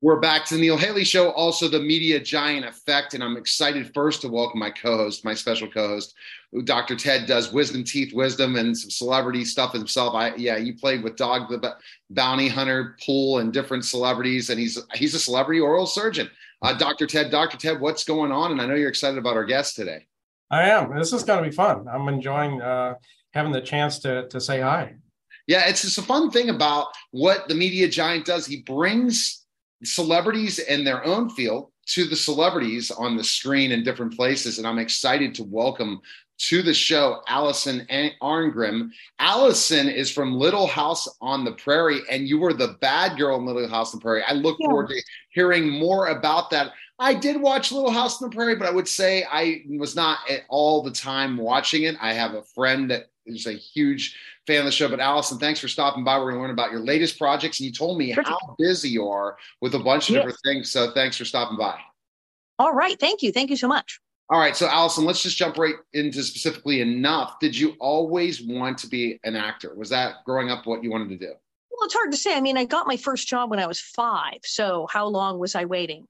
We're back to the Neil Haley Show, also the Media Giant Effect, and I'm excited first to welcome my co-host, my special co-host, Dr. Ted does Wisdom Teeth Wisdom and some celebrity stuff himself. You played with Dog the Bounty Hunter, Pool, and different celebrities, and he's a celebrity oral surgeon. Dr. Ted, what's going on? And I know you're excited about our guest today. I am. This is going to be fun. I'm enjoying having the chance to say hi. Yeah, it's just a fun thing about what the Media Giant does. He brings celebrities in their own field to the celebrities on the screen in different places. And I'm excited to welcome to the show Allison Arngrim. Allison is from Little House on the Prairie, and you were the bad girl in Little House on the Prairie. I look forward to hearing more about that. I did watch Little House on the Prairie, but I would say I was not all the time watching it. I have a friend that is a huge fan of the show. But Allison, thanks for stopping by. We're going to learn about your latest projects. And you told me how busy you are with a bunch of different things. So thanks for stopping by. All right. Thank you. Thank you so much. All right. So Allison, let's just jump right into specifically enough. Did you always want to be an actor? Was that growing up what you wanted to do? Well, it's hard to say. I mean, I got my first job when I was 5. So how long was I waiting?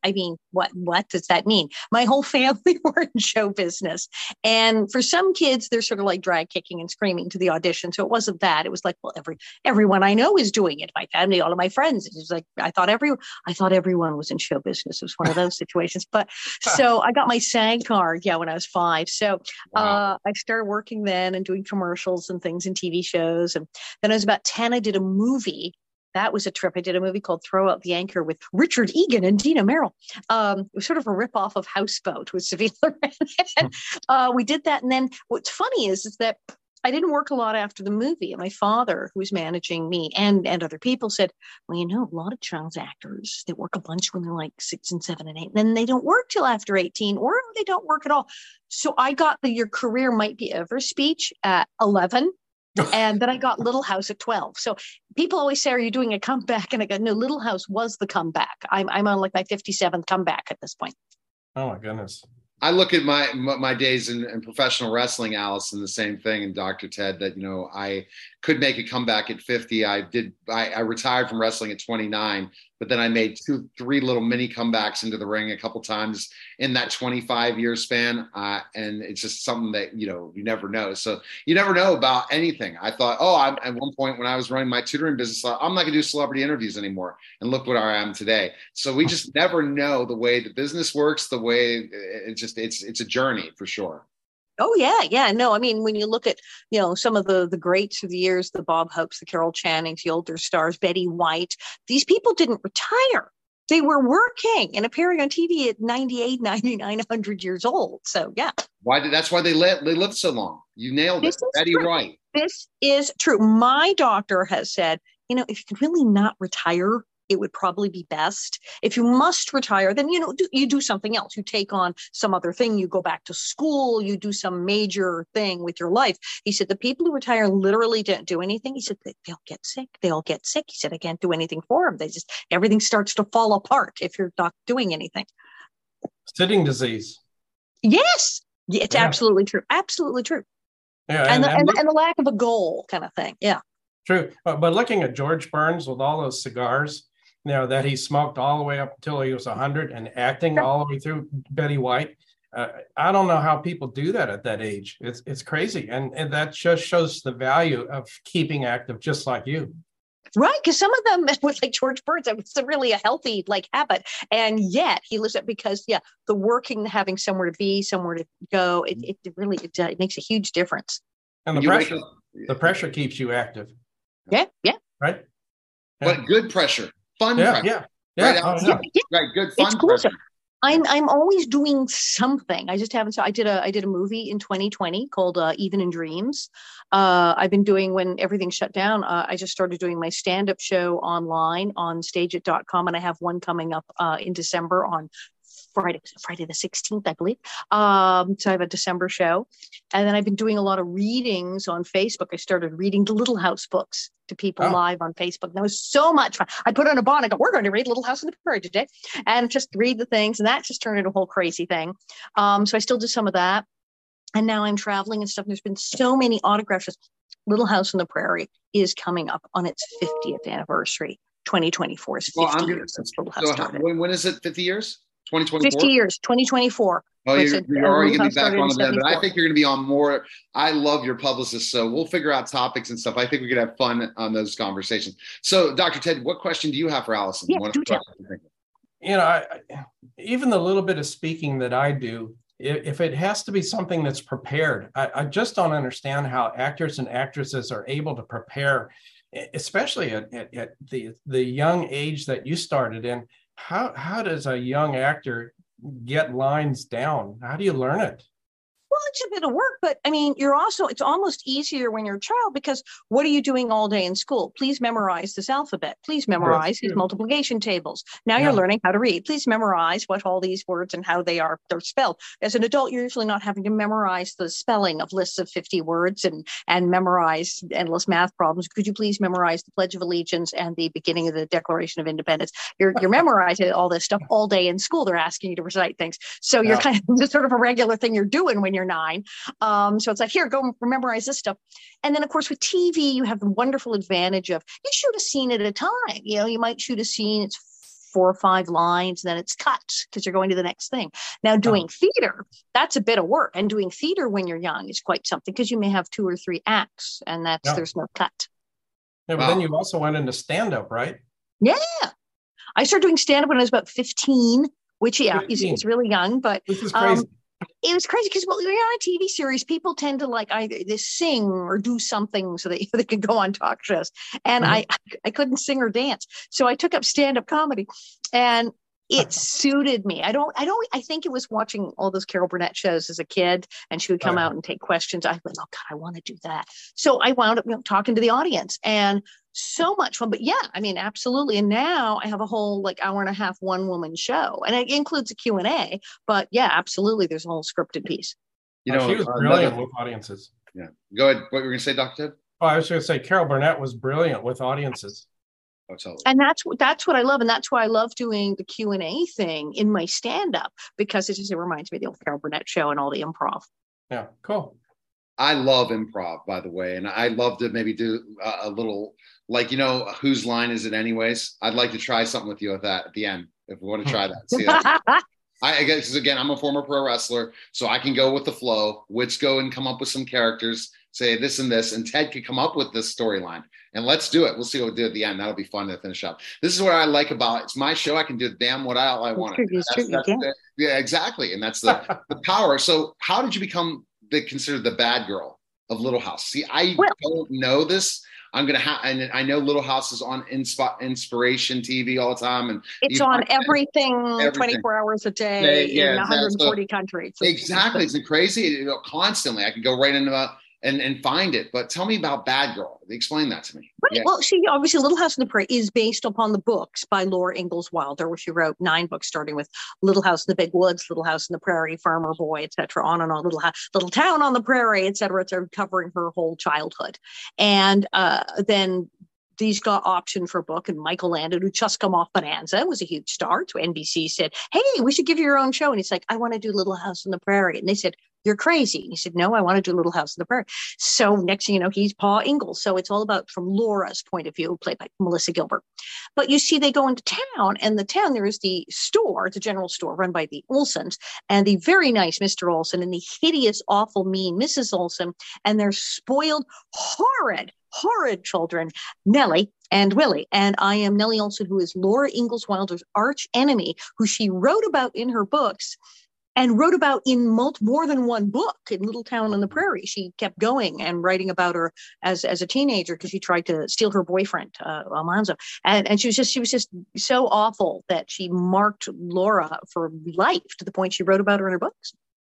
What does that mean? My whole family were in show business. And for some kids, they're sort of like drag kicking and screaming to the audition. So it wasn't that. It was like, well, everyone I know is doing it. My family, all of my friends. It was like, I thought everyone was in show business. It was one of those situations. But so I got my SAG card, when I was 5. So I started working then and doing commercials and things and TV shows. And then I was about 10, I did a movie. That was a trip. I did a movie called Throw Out the Anchor with Richard Egan and Dina Merrill. It was sort of a ripoff of Houseboat with Sevilla Loren. We did that. And then what's funny is that I didn't work a lot after the movie. And my father, who was managing me and other people, said, well, a lot of child actors, they work a bunch when they're like 6 and 7 and 8. And then they don't work till after 18, or they don't work at all. So I got your career might be over speech at 11. And then I got Little House at 12. So people always say, are you doing a comeback? And I go, no, Little House was the comeback. I'm on like my 57th comeback at this point. Oh, my goodness. I look at my days in professional wrestling, Allison, the same thing, and Dr. Ted, that, I could make a comeback at 50. I retired from wrestling at 29, but then I made 2-3 little mini comebacks into the ring a couple times in that 25-year span. And it's just something that, you never know. So you never know about anything. I thought, at one point when I was running my tutoring business, I'm not going to do celebrity interviews anymore. And look what I am today. So we just never know the way the business works, the way it's a journey for sure. Oh, yeah. No, I mean, when you look at, some of the greats of the years, the Bob Hopes, the Carol Channings, the older stars, Betty White, these people didn't retire. They were working and appearing on TV at 98, 99, 100 years old. So, yeah. That's why they lived so long. You nailed it. Betty White. This is true. My doctor has said, if you can really not retire, it would probably be best. If you must retire, then, you do something else. You take on some other thing. You go back to school. You do some major thing with your life. He said, the people who retire literally don't do anything. He said, they'll get sick. They'll get sick. He said, I can't do anything for them. Everything starts to fall apart if you're not doing anything. Sitting disease. Yes. It's absolutely true. Absolutely true. Yeah. And the lack of a goal kind of thing. Yeah. True. But looking at George Burns with all those cigars, that he smoked all the way up until he was 100 and acting all the way through, Betty White. I don't know how people do that at that age. It's crazy. And that just shows the value of keeping active, just like you. Right. Because some of them was like George Burns. It was really a healthy habit. And yet he lives it because, the working, having somewhere to be, somewhere to go, it really makes a huge difference. And the pressure keeps you active. Yeah. Right. But good pressure. Fun pressure. Yeah. Right, good fun pressure. I'm always doing something. I just haven't. So I did a movie in 2020 called Even in Dreams. I've been doing, when everything shut down, I just started doing my stand-up show online on stageit.com, and I have one coming up in December on Friday the 16th, I believe. So I have a December show. And then I've been doing a lot of readings on Facebook. I started reading the Little House books to people live on Facebook. That was so much fun. I put on a bond. I go, we're going to read Little House on the Prairie today, and just read the things. And that just turned into a whole crazy thing. So I still do some of that. And now I'm traveling and stuff. There's been so many autographs. Little House on the Prairie is coming up on its 50th anniversary. 2024 is 50 years since Little House started. When is it 50 years? 2024? 50 years, 2024. Oh, you're already going to be back on the bed, but I 74. think you're going to be on more. I love your publicist, so we'll figure out topics and stuff. I think we could have fun on those conversations. So, Dr. Ted, what question do you have for Allison? Yeah, do tell. Even the little bit of speaking that I do, if it has to be something that's prepared, I just don't understand how actors and actresses are able to prepare, especially at the young age that you started in. How does a young actor get lines down? How do you learn it? Well, it's a bit of work, but I mean, it's almost easier when you're a child, because what are you doing all day in school? Please memorize this alphabet. Please memorize these multiplication tables. Now you're learning how to read. Please memorize what all these words and how they're spelled. As an adult, you're usually not having to memorize the spelling of lists of 50 words and memorize endless math problems. Could you please memorize the Pledge of Allegiance and the beginning of the Declaration of Independence? You're memorizing all this stuff all day in school. They're asking you to recite things. So you're kind of just sort of a regular thing you're doing when you're 9. So it's like, here, go memorize this stuff. And then, of course, with TV, you have the wonderful advantage of you shoot a scene at a time. You might shoot a scene, it's 4 or 5 lines, and then it's cut because you're going to the next thing. Now, doing theater, that's a bit of work. And doing theater when you're young is quite something, because you may have 2 or 3 acts, and there's no cut. Yeah, but then you also went into stand-up, right? Yeah. I started doing stand-up when I was about 15, which, is really young, but this is crazy. It was crazy because when you're on a TV series, people tend to like either they sing or do something so that they can go on talk shows. And I couldn't sing or dance. So I took up stand-up comedy, and it suited me. I think it was watching all those Carol Burnett shows as a kid, and she would come out and take questions. I went, oh God, I want to do that. So I wound up talking to the audience, and so much fun. But yeah, I mean, absolutely. And now I have a whole hour and a half one-woman show, and it includes a Q&A. But yeah, absolutely, there's a whole scripted piece. She was brilliant with audiences. Yeah, go ahead. What were you going to say, Dr. Ted? Oh, I was going to say Carol Burnett was brilliant with audiences. Oh, totally. And that's what I love, and that's why I love doing the Q&A thing in my stand-up, because it reminds me of the old Carol Burnett show and all the improv. Yeah, cool. I love improv, by the way, and I love to maybe do a little, whose line is it anyways? I'd like to try something with you with that at the end, if we want to try that. See that? I guess, because again, I'm a former pro wrestler, so I can go with the flow. Wits go and come up with some characters, say this and this, and Ted could come up with this storyline. And let's do it. We'll see what we do at the end. That'll be fun to finish up. This is what I like about it's my show. I can do damn what I want. Yeah, exactly. And that's the power. So how did you become considered the bad girl of Little House? See, I don't know this. I'm going to have, and I know Little House is on Inspiration TV all the time. And it's on everything 24 hours a day in 140 countries. Exactly. It's crazy. Constantly. I can go right into and find it. But tell me about Bad Girl. Explain that to me. Right. Yeah. Well, obviously Little House on the Prairie is based upon the books by Laura Ingalls Wilder, where she wrote 9 books, starting with Little House in the Big Woods, Little House in the Prairie, Farmer Boy, etc., on and on, Little Town on the Prairie, etc., covering her whole childhood. And then these got optioned for a book, and Michael Landon, who just come off Bonanza, was a huge star. So NBC said, hey, we should give you your own show. And he's like, I want to do Little House on the Prairie. And they said, you're crazy. And he said, no, I want to do Little House on the Prairie. So next thing you know, he's Pa Ingalls. So it's all about from Laura's point of view, played by Melissa Gilbert. But you see, they go into town, and the town, there is the store, it's a general store run by the Olsons, and the very nice Mr. Olson, and the hideous, awful, mean Mrs. Olson, and their spoiled, horrid children, Nellie and Willie. And I am Nellie Olson, who is Laura Ingalls Wilder's arch enemy, who she wrote about in her books, and wrote about in more than one book in Little Town on the Prairie. She kept going and writing about her as a teenager, because she tried to steal her boyfriend, Almanzo. And she was just so awful that she marked Laura for life, to the point she wrote about her in her books.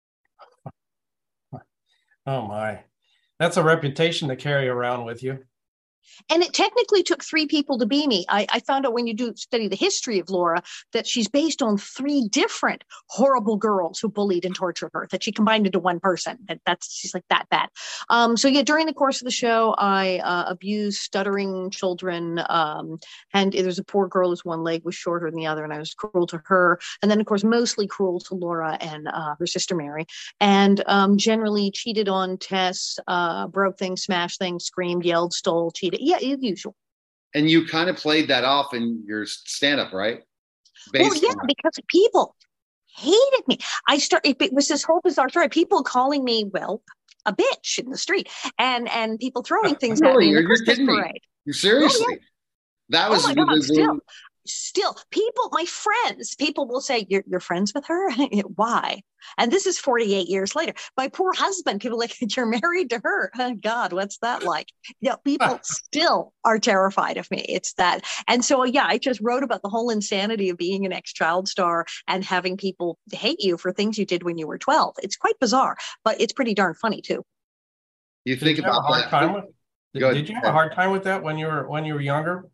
Oh my, that's a reputation to carry around with you. And it technically took 3 people to be me. I found out when you do study the history of Laura that she's based on 3 different horrible girls who bullied and tortured her, that she combined into one person. She's like that bad. So yeah, during the course of the show, I abused stuttering children. And there's a poor girl whose one leg was shorter than the other, and I was cruel to her. And then, of course, mostly cruel to Laura and her sister Mary. And generally cheated on Tess, broke things, smashed things, screamed, yelled, stole, cheated. Yeah, as usual. And you kind of played that off in your stand-up, right? Well, yeah, because people hated me. It was this whole bizarre story. People calling me, well, a bitch in the street, and people throwing things at me in the Christmas parade. You seriously? Oh, yeah. That was my God, still people, my friends, people will say, you're friends with her? Why? And this is 48 years later. My poor husband, people like, you're married to her. Oh, God, what's that like? People still are terrified of me. It's that. And so, yeah, I just wrote about the whole insanity of being an ex-child star and having people hate you for things you did when you were 12. It's quite bizarre, but it's pretty darn funny too. You think about that. Did you have a hard time with that when you were younger?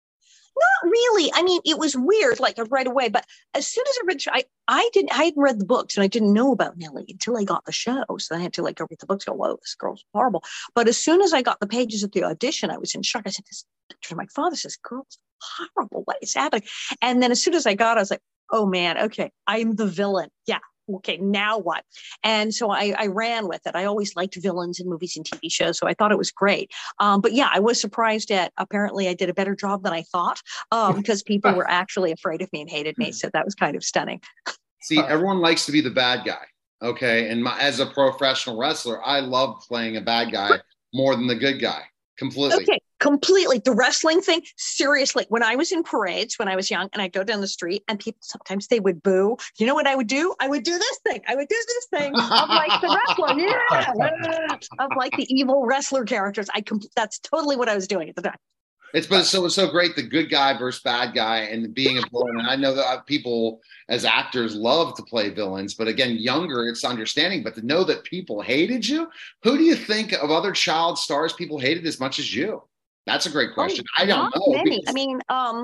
Not really. I mean, it was weird, like right away. But as soon as I hadn't read the books and I didn't know about Nellie until I got the show. So I had to go read the books. Go, whoa, this girl's horrible. But as soon as I got the pages of the audition, I was in shock. I said, this picture. My father says, girl's horrible. What is happening? And then as soon as I got it, I was like, oh man, okay, I'm the villain. Yeah. Okay, now what? And so I ran with it. I always liked villains in movies and TV shows, so I thought it was great. But yeah, I was surprised at, apparently I did a better job than I thought, because people were actually afraid of me and hated me. So that was kind of stunning. See, everyone likes to be the bad guy. Okay. And as a professional wrestler, I love playing a bad guy more than the good guy. Completely. Okay. Completely. The wrestling thing, seriously, when I was in parades, when I was young, and I'd go down the street and people, sometimes they would boo. You know what I would do? I would do this thing. I would do this thing of like the wrestler. Yeah. Of like the evil wrestler characters. That's totally what I was doing at the time. It's so great, the good guy versus bad guy and being a villain. And I know that people as actors love to play villains, but again, younger, it's understanding. But to know that people hated you, who do you think of other child stars people hated as much as you? That's a great question. I don't know. Many. I mean,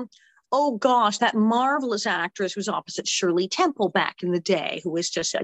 oh gosh, that marvelous actress who was opposite Shirley Temple back in the day, who was just,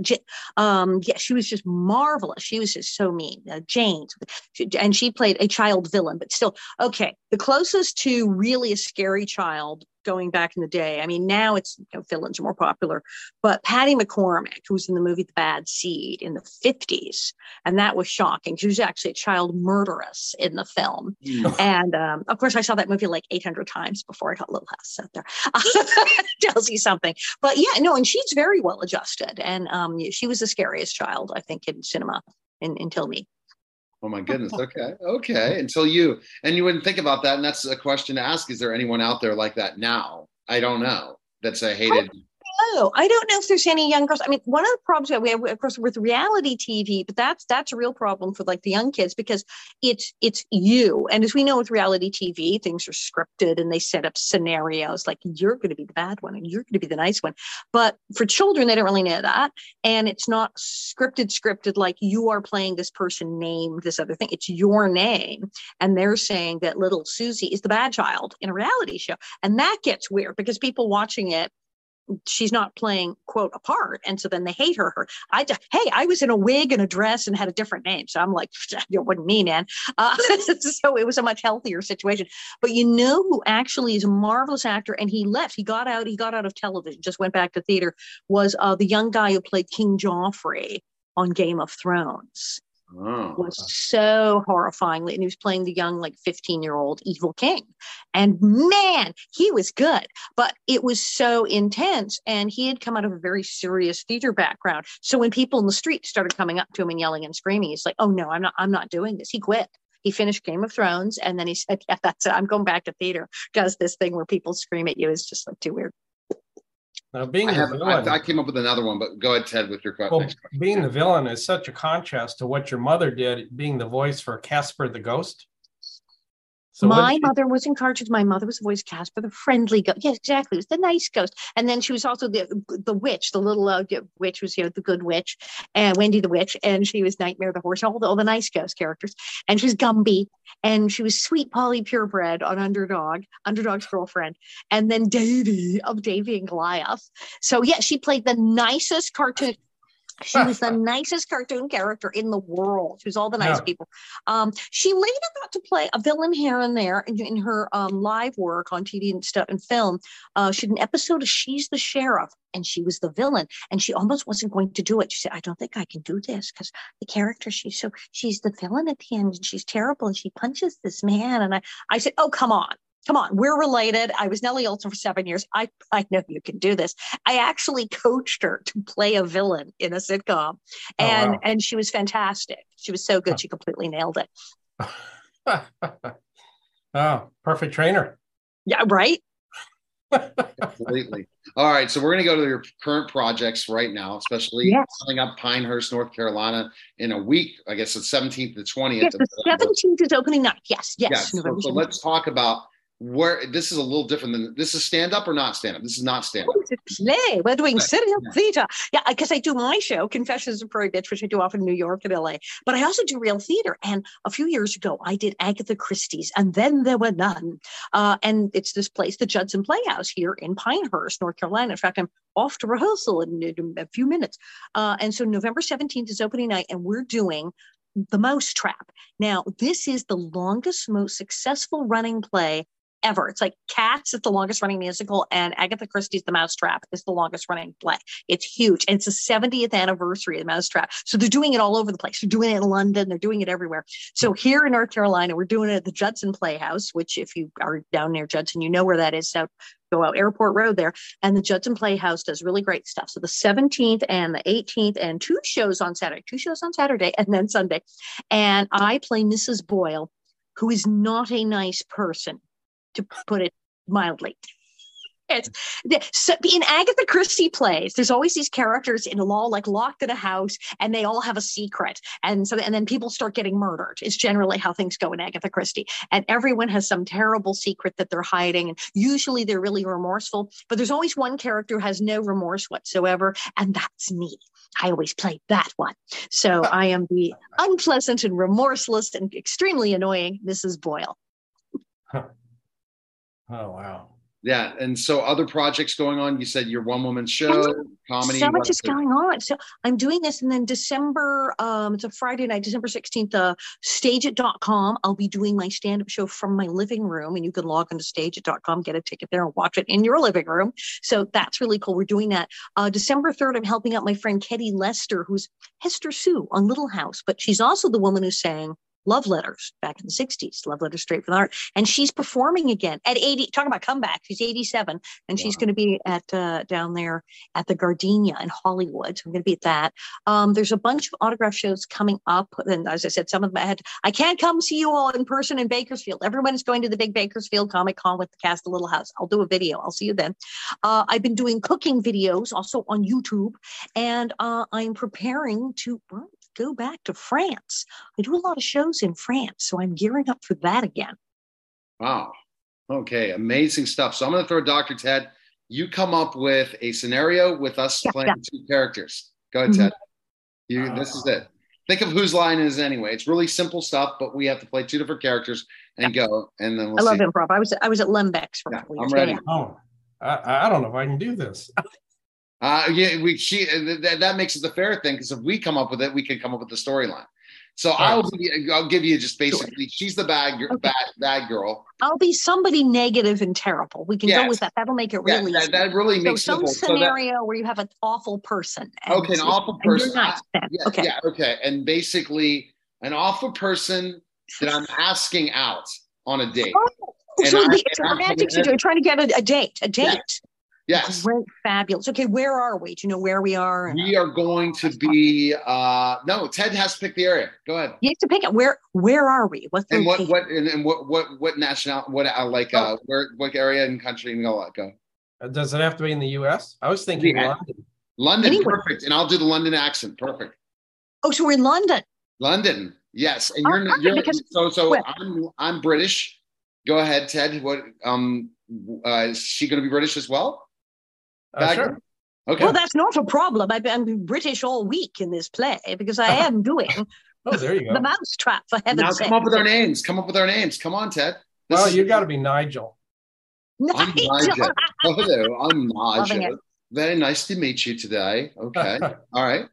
she was just marvelous. She was just so mean. Jane, and she played a child villain, but still, okay. The closest to really a scary child going back in the day. I mean, now it's, villains are more popular, but Patty McCormack, who was in the movie The Bad Seed in the 50s. And that was shocking. She was actually a child murderess in the film. And of course, I saw that movie like 800 times before I got Little House out there. Tells you something. But yeah, no, and she's very well adjusted. And she was the scariest child, I think, in cinema until me. Oh my goodness. Okay. Until you wouldn't think about that. And that's a question to ask. Is there anyone out there like that now? I don't know. That's a hated. No, I don't know if there's any young girls. I mean, one of the problems we have, of course, with reality TV, but that's a real problem for like the young kids because it's you. And as we know with reality TV, things are scripted and they set up scenarios like you're going to be the bad one and you're going to be the nice one. But for children, they don't really know that. And it's not scripted like you are playing this person named this other thing. It's your name. And they're saying that little Susie is the bad child in a reality show. And that gets weird because people watching it, she's not playing quote a part. And so then they hate her. I was in a wig and a dress and had a different name. So I'm like, it wasn't me, man. So it was a much healthier situation, but you know, who actually is a marvelous actor. And he got out of television, just went back to theater, was the young guy who played King Joffrey on Game of Thrones. Was so horrifyingly, and he was playing the young, like 15-year-old evil king. And man, he was good, but it was so intense. And he had come out of a very serious theater background. So when people in the street started coming up to him and yelling and screaming, he's like, "Oh no, I'm not doing this." He quit. He finished Game of Thrones, and then he said, "Yeah, that's it. I'm going back to theater." Because this thing where people scream at you is just like too weird. Now, I came up with another one, but go ahead, Ted, with your question. Well, being the villain is such a contrast to what your mother did, being the voice for Casper the Ghost. So my mother was in cartoons. My mother was the voice of Casper, the friendly ghost. Yes, exactly. It was the nice ghost. And then she was also the witch, the little witch was, the good witch, and Wendy the witch. And she was Nightmare the horse, all the nice ghost characters. And she was Gumby. And she was Sweet Polly Purebred on Underdog's girlfriend. And then Davy of Davy and Goliath. So yeah, she played the nicest cartoon. She was the nicest cartoon character in the world. She was all the nice people. She later got to play a villain here and there in her live work on TV and stuff and film. She had an episode of She's the Sheriff, and she was the villain. And she almost wasn't going to do it. She said, "I don't think I can do this because the character, she's the villain at the end, and she's terrible, and she punches this man." And I said, "Oh, come on. Come on, we're related. I was Nellie Olson for 7 years. I know you can do this. I actually coached her to play a villain in a sitcom, and she was fantastic. She was so good. She completely nailed it. Oh, perfect trainer. Yeah, right. Completely. All right, so we're going to go to your current projects right now, especially coming up Pinehurst, North Carolina, in a week. I guess it's 17th to 20th. Yes, the 17th is opening night. Yes. So let's talk about where this is a little different than this is stand up or not stand up. This is not stand up. It's a play. We're doing serial theater. Yeah, because I do my show, Confessions of a Prairie Bitch, which I do often in New York and LA. But I also do real theater. And a few years ago, I did Agatha Christie's, and then there were none. And it's this place, the Judson Playhouse here in Pinehurst, North Carolina. In fact, I'm off to rehearsal in a few minutes. And so November 17th is opening night, and we're doing The Mousetrap. Now, this is the longest, most successful running play ever. It's like Cats is the longest running musical, and Agatha Christie's The Mousetrap is the longest running play. It's huge. And it's the 70th anniversary of The Mousetrap. So they're doing it all over the place. They're doing it in London. They're doing it everywhere. So here in North Carolina, we're doing it at the Judson Playhouse, which if you are down near Judson, you know where that is. So go out Airport Road there. And the Judson Playhouse does really great stuff. So the 17th and the 18th, and two shows on Saturday and then Sunday. And I play Mrs. Boyle, who is not a nice person, to put it mildly. So in Agatha Christie plays, there's always these characters in a law, like locked in a house, and they all have a secret. And then people start getting murdered. It's generally how things go in Agatha Christie. And everyone has some terrible secret that they're hiding. And usually they're really remorseful, but there's always one character who has no remorse whatsoever. And that's me. I always play that one. So I am the unpleasant and remorseless and extremely annoying Mrs. Boyle. Oh, wow. Yeah. And so other projects going on, you said your one woman show, comedy. So much is going on. So I'm doing this. And then December, it's a Friday night, December 16th, stageit.com. I'll be doing my stand-up show from my living room, and you can log into stageit.com, get a ticket there and watch it in your living room. So that's really cool. We're doing that. December 3rd, I'm helping out my friend Ketty Lester, who's Hester Sue on Little House, but she's also the woman who sang Love Letters back in the 60s, Love Letters Straight from the Heart. And she's performing again at 80, talking about comeback. She's 87, and she's going to be at down there at the Gardenia in Hollywood. So I'm going to be at that. There's a bunch of autograph shows coming up. And as I said, some of them I can't come see you all in person in Bakersfield. Everyone is going to the big Bakersfield Comic Con with the cast of Little House. I'll do a video. I'll see you then. I've been doing cooking videos also on YouTube, and I'm preparing to go back to France. I do a lot of shows in France, so I'm gearing up for that again. Wow. Okay, amazing stuff. So I'm going to throw Dr. Ted. You come up with a scenario with us playing two characters. Go ahead, Ted. This is it. Think of whose line it is anyway. It's really simple stuff, but we have to play two different characters and go, and then we'll I love improv. I was at Lembeck's for a couple years. I'm ready. Oh, I don't know if I can do this. That makes it the fair thing, because if we come up with it, we can come up with the storyline. So I'll give you just basically, she's the bad girl. I'll be somebody negative and terrible. We can go with that. That'll make it really easy. That really makes some scenario where you have an awful person. An awful person. Okay. Okay. And basically an awful person that I'm asking out on a date. It's a romantic situation. Trying to get a date. Yes. Great, fabulous. Okay, where are we? Do you know where we are? We are going to be. No, Ted has to pick the area. Go ahead. You have to pick it. Where are we? What's the what national? What area and country? And go. Does it have to be in the U.S.? I was thinking London. London, anyway. Perfect. And I'll do the London accent. Perfect. Oh, so we're in London. London, yes. And I'm British. Go ahead, Ted. What? Is she going to be British as well? Sure. Okay. Well, that's not a problem. I'm British all week in this play because I am doing there you go. The Mousetrap, for heaven's sake. Now come up with our names. Come on, Ted. You got to be Nigel. I'm Nigel. Hello, I'm Nigel. Very nice to meet you today. Okay. All right.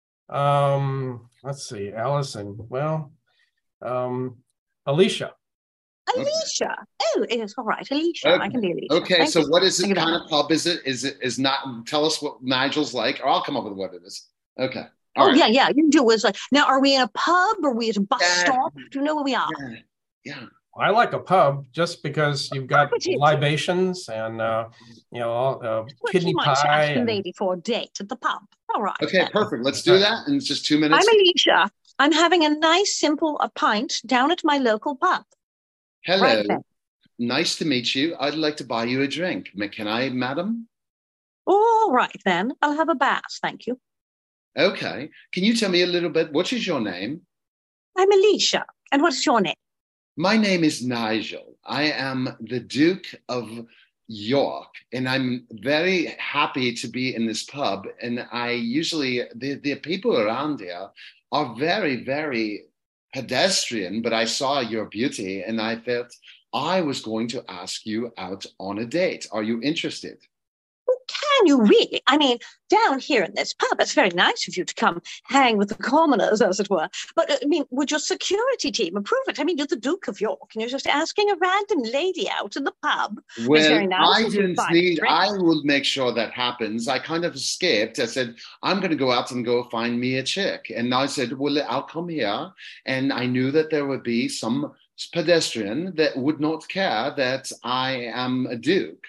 Let's see. Allison. Well, Alicia. Alicia. Oh, it is all right. Alicia. Okay. I can be Alicia. Okay, so what is it kind of pub is it? Is not tell us what Nigel's like, or I'll come up with what it is. Okay. All right. Yeah. You can do it. Now, are we in a pub? Or are we at a bus stop? Do you know where we are? Yeah. I like a pub just because you've got Would you? libations and Would kidney you mind pie. asking the lady for a date at the pub? All right. Okay, then. perfect. Let's do that. And it's just 2 minutes. I'm Alicia. I'm having a nice, simple pint down at my local pub. Hello. Right then. Nice to meet you. I'd like to buy you a drink. Can I, madam? All right then. I'll have a bass, thank you. Okay. Can you tell me a little bit? What is your name? I'm Alicia. And what's your name? My name is Nigel. I am the Duke of York, and I'm very happy to be in this pub. And I usually, the people around here are very, very pedestrian, but I saw your beauty and I felt I was going to ask you out on a date. Are you interested? Can you really? I mean, down here in this pub, it's very nice of you to come hang with the commoners, as it were. But, I mean, would your security team approve it? I mean, you're the Duke of York, and you're just asking a random lady out in the pub. Well, very nice I of you to didn't buy a need, drink. I will make sure that happens. I kind of escaped. I said, I'm going to go out and go find me a chick. And I said, well, I'll come here. And I knew that there would be some pedestrian that would not care that I am a Duke.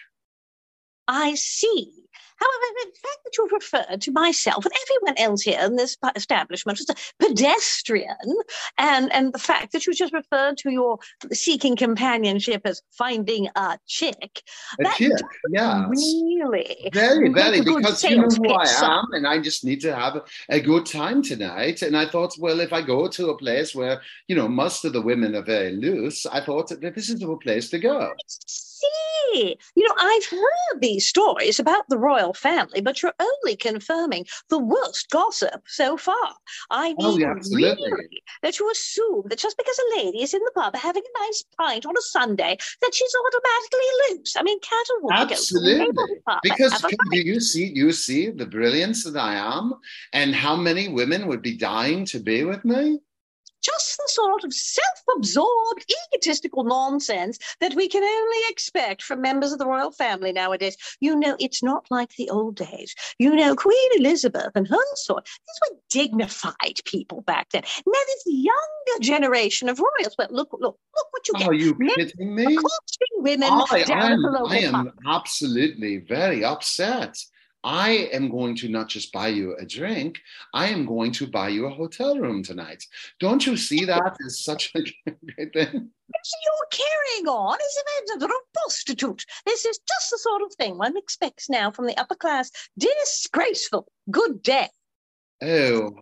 I see. However, the fact that you've referred to myself and everyone else here in this establishment as a pedestrian, and the fact that you just referred to your seeking companionship as finding a chick. A chick, yeah. Really? Very, very, Make a good because you know sales who I pitch, son. am, and I just need to have a good time tonight. And I thought, well, if I go to a place where, you know, most of the women are very loose, I thought that this is a place to go. See, you know, I've heard these stories about the royal family, but you're only confirming the worst gossip so far. I mean, Oh, yeah, absolutely. really, that you assume that just because a lady is in the pub having a nice pint on a Sunday, that she's automatically loose. I mean, can't a woman go to a Absolutely, neighborhood pub and because have a pint? you see the brilliance that I am, and how many women would be dying to be with me. Just the sort of self-absorbed, egotistical nonsense that we can only expect from members of the royal family nowadays. You know, it's not like the old days. You know, Queen Elizabeth and her sort, these were dignified people back then. Now this younger generation of royals, but look what you get. Are you Men kidding me? accosting women down at the local I am pub. absolutely very upset. I am going to not just buy you a drink, I am going to buy you a hotel room tonight. Don't you see that as such a great thing? So you're carrying on as if I'm a sort of prostitute. This is just the sort of thing one expects now from the upper class. Disgraceful. Good day. Oh,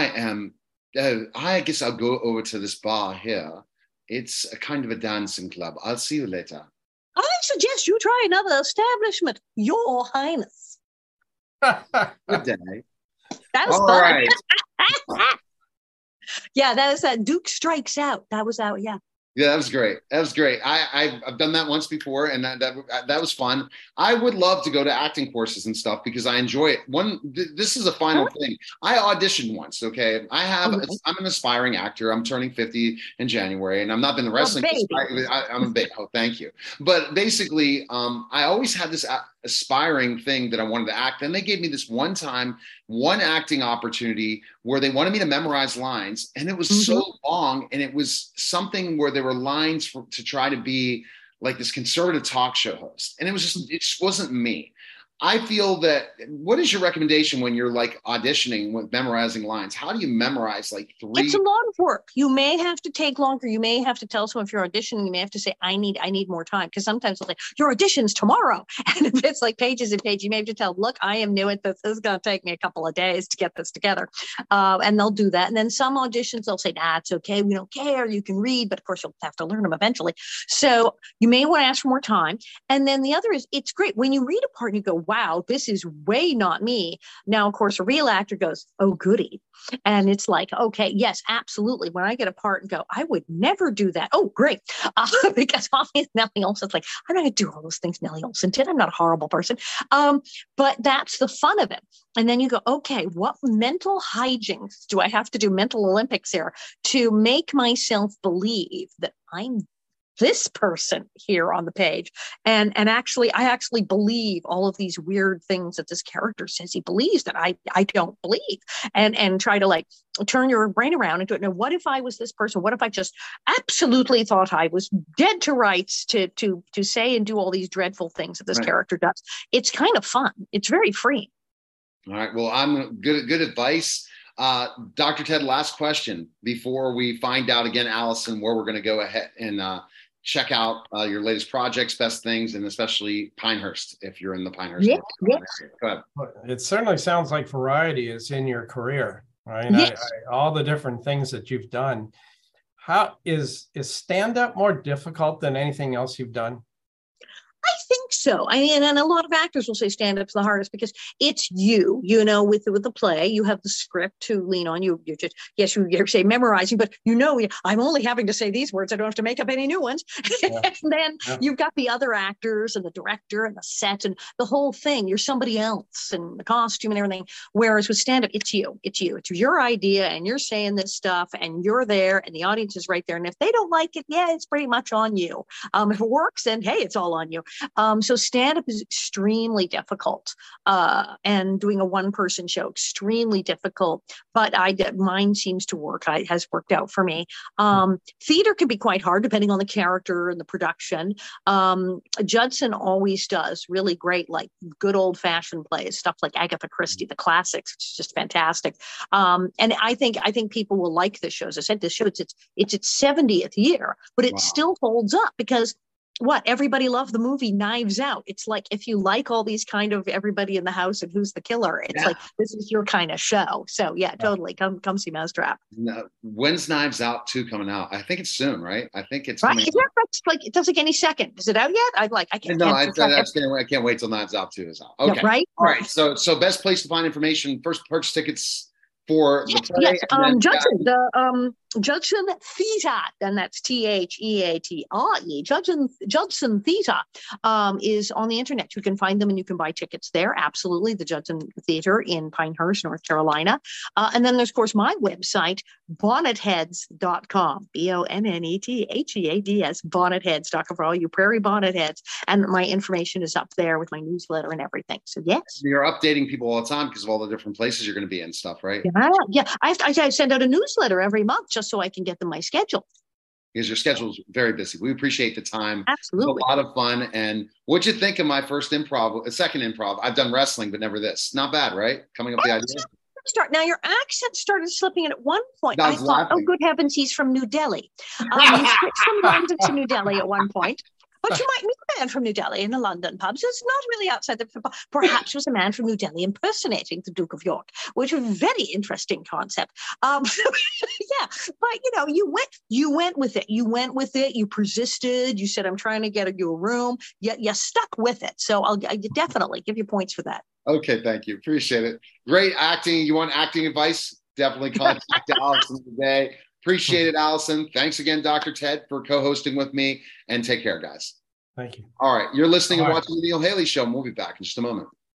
I guess I'll go over to this bar here. It's a kind of a dancing club. I'll see you later. I suggest you try another establishment, Your Highness. Good day. That was All fun. right. Yeah, that was Duke Strikes Out. That was out, yeah. Yeah, that was great. That was great. I've done that once before, and that was fun. I would love to go to acting courses and stuff because I enjoy it. This is a final thing. I auditioned once. Okay, I'm an aspiring actor. I'm turning 50 in January, and I'm not been the wrestling. I'm a baby. Oh, thank you. But basically, I always had this aspiring thing that I wanted to act. Then they gave me this one acting opportunity where they wanted me to memorize lines, and it was so long, and it was something where there were lines to try to be like this conservative talk show host, and it just wasn't me. I feel that, what is your recommendation when you're like auditioning with memorizing lines? How do you memorize like 3? It's a lot of work. You may have to take longer. You may have to tell someone if you're auditioning, you may have to say, I need more time. Because sometimes they'll say, your audition's tomorrow. And if it's like pages and pages, you may have to tell, look, I am new at this. This is going to take me a couple of days to get this together. And they'll do that. And then some auditions, they'll say, nah, it's okay. We don't care. You can read, but of course you'll have to learn them eventually. So you may want to ask for more time. And then the other is, it's great when you read a part and you go, wow, this is way not me. Now, of course, a real actor goes, oh, goody. And it's like, okay, yes, absolutely. When I get a part and go, I would never do that. Oh, great. Because obviously Nellie Olson's like, I'm not going to do all those things Nellie Olson did. I'm not a horrible person. But that's the fun of it. And then you go, okay, what mental hijinks do I have to do, mental Olympics here, to make myself believe that I'm this person here on the page. And actually, I actually believe all of these weird things that this character says he believes that I don't believe, and try to like turn your brain around and do it. Now, what if I was this person? What if I just absolutely thought I was dead to rights to say and do all these dreadful things that this character does? It's kind of fun. It's very free. All right. Well, I'm good advice. Dr. Ted, last question before we find out again, Allison, where we're going to go ahead and check out your latest projects, best things, and especially Pinehurst, if you're in the Pinehurst. Yeah, yes. Go ahead. It certainly sounds like variety is in your career, right? Yes. All the different things that you've done. How is stand-up more difficult than anything else you've done? I think so. I mean, and a lot of actors will say stand-up's the hardest because it's you know, with the play, you have the script to lean on. You're just, yes, you say memorizing, but you know, I'm only having to say these words. I don't have to make up any new ones. Yeah. And then you've got the other actors and the director and the set and the whole thing. You're somebody else and the costume and everything. Whereas with stand-up, it's you. It's your idea and you're saying this stuff and you're there and the audience is right there. And if they don't like it, yeah, it's pretty much on you. If it works, then hey, it's all on you. So stand-up is extremely difficult, and doing a one-person show, extremely difficult, but mine seems to work. Has worked out for me. Theater can be quite hard depending on the character and the production. Judson always does really great, like good old-fashioned plays, stuff like Agatha Christie, the classics, which is just fantastic. And I think people will like this show. As I said, this show, it's its 70th year, but it still holds up because everybody loved the movie Knives Out. It's like, if you like all these kind of everybody in the house and who's the killer, it's like, this is your kind of show. So totally. Come see Mousetrap. No, when's Knives Out 2 coming out? I think it's soon, right? I think it's right. That's like, it doesn't take any second. Is it out yet? I can't wait till Knives Out 2 is out. Okay. Yeah, right. All right. So best place to find information. First, purchase tickets for the play. Yes. Judson Theatre, and that's TheaTre. Judson Theatre is on the internet. You can find them and you can buy tickets there. Absolutely. The Judson Theatre in Pinehurst, North Carolina. And then there's, of course, my website, bonnetheads.com, BONNETHEADS, bonnetheads.com, for all you prairie bonnet heads. And my information is up there with my newsletter and everything. So, yes. You're updating people all the time because of all the different places you're going to be in stuff, right? Yeah. I send out a newsletter every month just so I can get them my schedule. Because your schedule is very busy. We appreciate the time. Absolutely. It was a lot of fun. And what'd you think of my second improv? I've done wrestling, but never this. Not bad, right? Coming up with the idea. Now, your accent started slipping in at one point. I thought, oh, good heavens, he's from New Delhi. You switched from London to New Delhi at one point. But you might meet a man from New Delhi in a London pub. So it's not really outside the pub. Perhaps it was a man from New Delhi impersonating the Duke of York, which was a very interesting concept. But you went with it. You persisted. You said, I'm trying to get you a room. You stuck with it. So I'll definitely give you points for that. Okay, thank you. Appreciate it. Great acting. You want acting advice? Definitely contact Allison today. Appreciate it, Allison. Thanks again, Dr. Ted, for co-hosting with me. And take care, guys. Thank you. All right. You're listening and watching the Neil Haley Show, and we'll be back in just a moment.